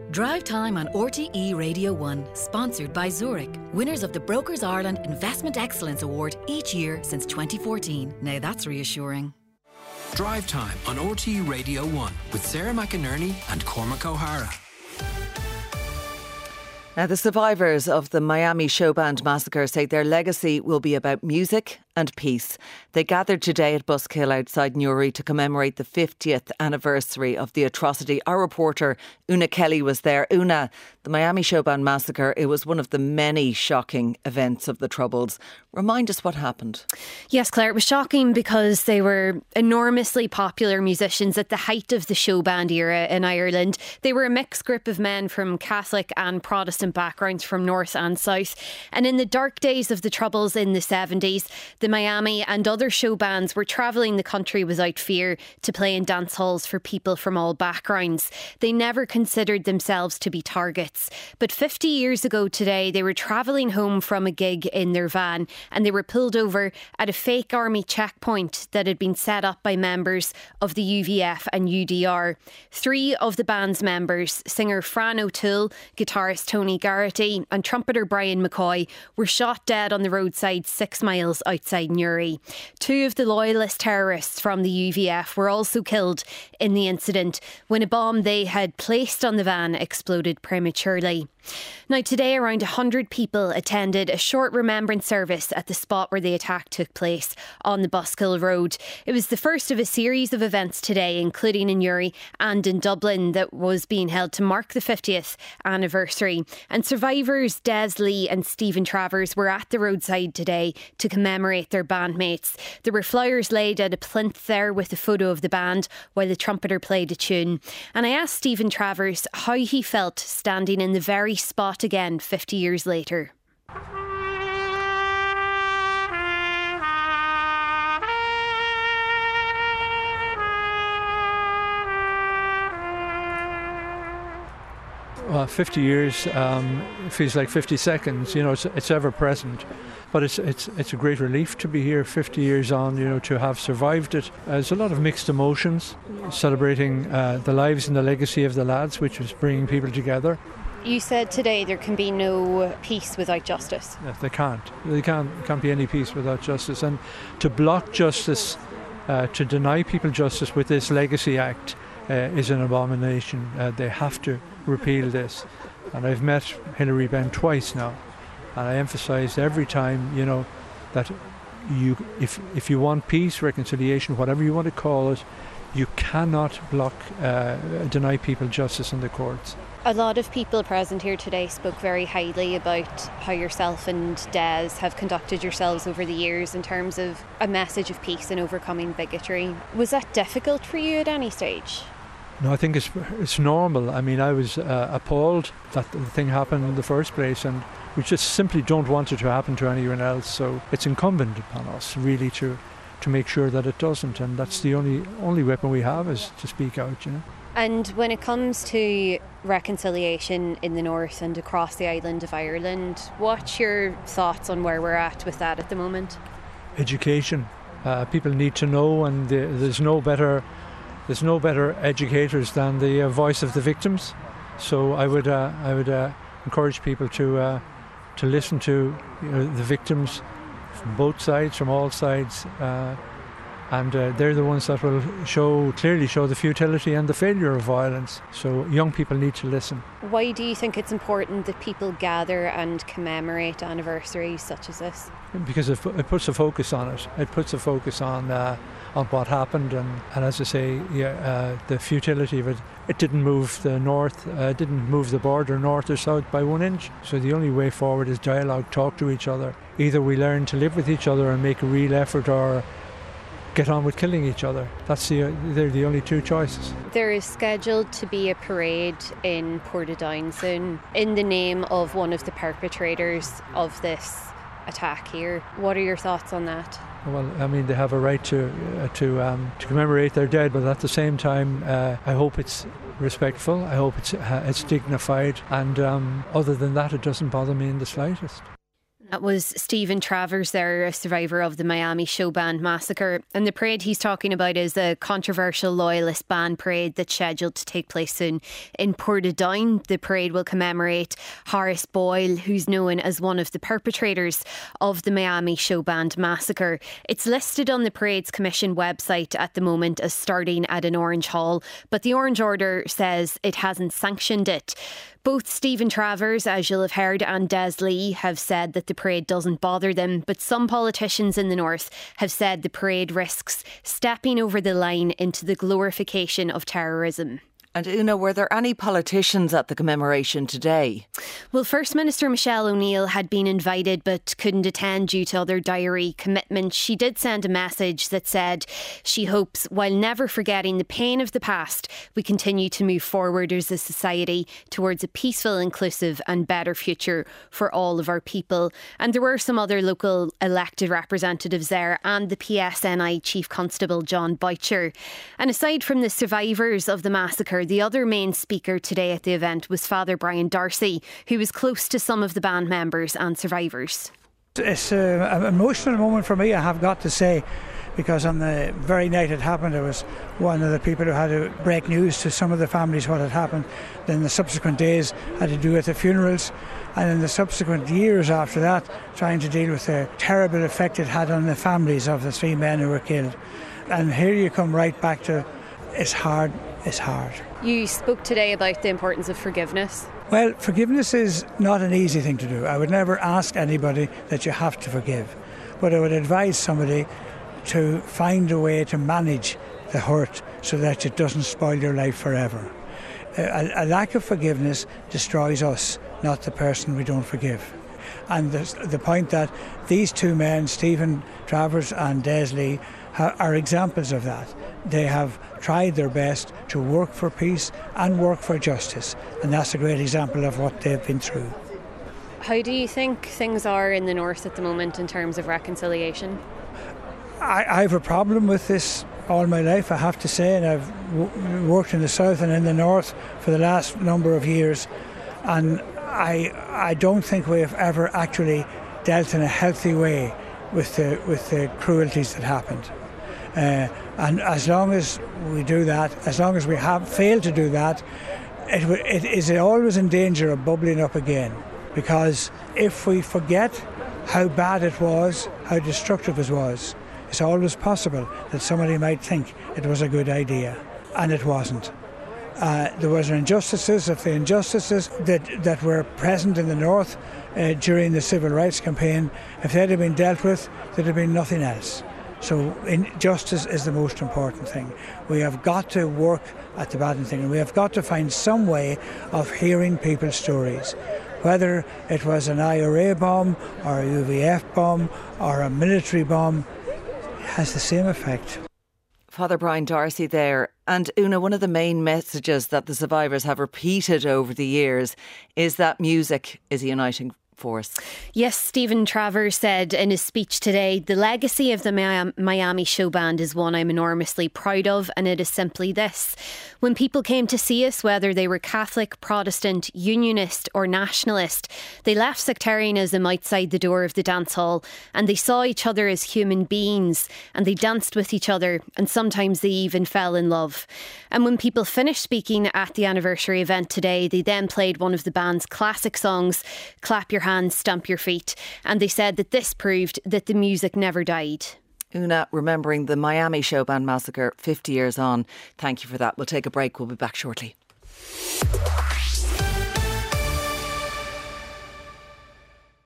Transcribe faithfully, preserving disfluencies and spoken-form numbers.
Drive Time on R T E Radio one, sponsored by Zurich, winners of the Brokers Ireland Investment Excellence Award each year since twenty fourteen. Now that's reassuring. Drive Time on R T E Radio one with Sarah McInerney and Cormac O'Hara. Now, the survivors of the Miami show band massacre say their legacy will be about music and peace. They gathered today at Buskill outside Newry to commemorate the fiftieth anniversary of the atrocity. Our reporter Una Kelly was there. Una, the Miami show band massacre, it was one of the many shocking events of the Troubles. Remind us what happened. Yes, Claire, it was shocking because they were enormously popular musicians at the height of the show band era in Ireland. They were a mixed group of men from Catholic and Protestant backgrounds from north and south. And in the dark days of the Troubles in the seventies, the Miami and other show bands were travelling the country without fear to play in dance halls for people from all backgrounds. They never considered themselves to be targets. But fifty years ago today, they were travelling home from a gig in their van and they were pulled over at a fake army checkpoint that had been set up by members of the U V F and U D R. Three of the band's members, singer Fran O'Toole, guitarist Tony Garrity and trumpeter Brian McCoy, were shot dead on the roadside six miles outside Newry. Two of the loyalist terrorists from the U V F were also killed in the incident when a bomb they had placed on the van exploded prematurely. Now, today around one hundred people attended a short remembrance service at the spot where the attack took place on the Buskill Road. It was the first of a series of events today, including in Newry and in Dublin, that was being held to mark the fiftieth anniversary. And survivors Des Lee and Stephen Travers were at the roadside today to commemorate their bandmates. There were flyers laid at a plinth there with a photo of the band while the trumpeter played a tune. And I asked Stephen Travers how he felt standing in the very spot again fifty years later. Well, fifty years um, feels like fifty seconds. You know, it's, it's ever present, but it's it's it's a great relief to be here fifty years on. You know, to have survived it. Uh, there's a lot of mixed emotions, celebrating uh, the lives and the legacy of the lads, which was bringing people together. You said today there can be no peace without justice. Yeah, they can't. They can't can't be any peace without justice. And to block justice, uh, to deny people justice with this Legacy Act uh, is an abomination. Uh, they have to repeal this. And I've met Hilary Benn twice now, and I emphasised every time, you know, that you, if if you want peace, reconciliation, whatever you want to call it, you cannot block, uh, deny people justice in the courts. A lot of people present here today spoke very highly about how yourself and Des have conducted yourselves over the years in terms of a message of peace and overcoming bigotry. Was that difficult for you at any stage? No, I think it's it's normal. I mean, I was uh, appalled that the thing happened in the first place, and we just simply don't want it to happen to anyone else. So it's incumbent upon us really to to make sure that it doesn't, and that's the only only weapon we have, is to speak out, you know. And when it comes to reconciliation in the north and across the island of Ireland, what's your thoughts on where we're at with that at the moment? Education. Uh, people need to know, and the, there's no better there's no better educators than the uh, voice of the victims. So I would uh, I would uh, encourage people to uh, to listen to, you know, the victims from both sides, from all sides. Uh, And uh, they're the ones that will show clearly show the futility and the failure of violence. So young people need to listen. Why do you think it's important that people gather and commemorate anniversaries such as this? Because it, it puts a focus on it. It puts a focus on uh, on what happened, and, and as I say, yeah, uh, the futility of it. It didn't move the north, uh, didn't move the border north or south by one inch. So the only way forward is dialogue, talk to each other. Either we learn to live with each other and make a real effort, or get on with killing each other. That's the they're the only two choices. There is scheduled to be a parade in Portadown soon in the name of one of the perpetrators of this attack here. What are your thoughts on that? Well, I mean, they have a right to uh, to um, to commemorate their dead, but at the same time, uh, I hope it's respectful. I hope it's uh, it's dignified, and um, other than that, it doesn't bother me in the slightest. That was Stephen Travers there, a survivor of the Miami show band massacre. And the parade he's talking about is a controversial loyalist band parade that's scheduled to take place soon in Portadown. The parade will commemorate Horace Boyle, who's known as one of the perpetrators of the Miami show band massacre. It's listed on the Parade's Commission website at the moment as starting at an Orange Hall, but the Orange Order says it hasn't sanctioned it. Both Stephen Travers, as you'll have heard, and Des Lee have said that the parade doesn't bother them, but some politicians in the north have said the parade risks stepping over the line into the glorification of terrorism. And Una, were there any politicians at the commemoration today? Well, First Minister Michelle O'Neill had been invited but couldn't attend due to other diary commitments. She did send a message that said she hopes, while never forgetting the pain of the past, we continue to move forward as a society towards a peaceful, inclusive and better future for all of our people. And there were some other local elected representatives there and the P S N I Chief Constable John Boucher. And aside from the survivors of the massacre, the other main speaker today at the event was Father Brian Darcy, who was close to some of the band members and survivors. It's uh, an emotional moment for me, I have got to say, because on the very night it happened, I was one of the people who had to break news to some of the families what had happened. Then the subsequent days had to do with the funerals, and in the subsequent years after that, trying to deal with the terrible effect it had on the families of the three men who were killed. And here you come right back to, it's hard, it's hard. You spoke today about the importance of forgiveness. Well, forgiveness is not an easy thing to do. I would never ask anybody that you have to forgive. But I would advise somebody to find a way to manage the hurt so that it doesn't spoil your life forever. A, a lack of forgiveness destroys us, not the person we don't forgive. And the, the point that these two men, Stephen Travers and Des Lee, ha, are examples of that. They have tried their best to work for peace and work for justice, and that's a great example of what they've been through. How do you think things are in the north at the moment in terms of reconciliation? I, I have a problem with this all my life, I have to say, and I've w- worked in the south and in the north for the last number of years, and I I don't think we have ever actually dealt in a healthy way with the with the cruelties that happened. Uh, and as long as we do that, as long as we have failed to do that, it, it is always in danger of bubbling up again. Because if we forget how bad it was, how destructive it was, it's always possible that somebody might think it was a good idea, and it wasn't. Uh, there was injustices, if the injustices that, that were present in the north uh, during the civil rights campaign, if they'd have been dealt with, there'd have been nothing else. So in, justice is the most important thing. We have got to work at the bad thing, and we have got to find some way of hearing people's stories. Whether it was an I R A bomb or a U V F bomb or a military bomb, it has the same effect. Father Brian Darcy there. And Una, one of the main messages that the survivors have repeated over the years is that music is a uniting force. Yes, Stephen Travers said in his speech today, the legacy of the Miami show band is one I'm enormously proud of, and it is simply this. When people came to see us, whether they were Catholic, Protestant, Unionist or Nationalist, they left sectarianism outside the door of the dance hall, and they saw each other as human beings, and they danced with each other, and sometimes they even fell in love. And when people finished speaking at the anniversary event today, they then played one of the band's classic songs, Clap Your Hands, Stamp Your Feet, and they said that this proved that the music never died. Una, remembering the Miami show band massacre fifty years on. Thank you for that. We'll take a break. We'll be back shortly.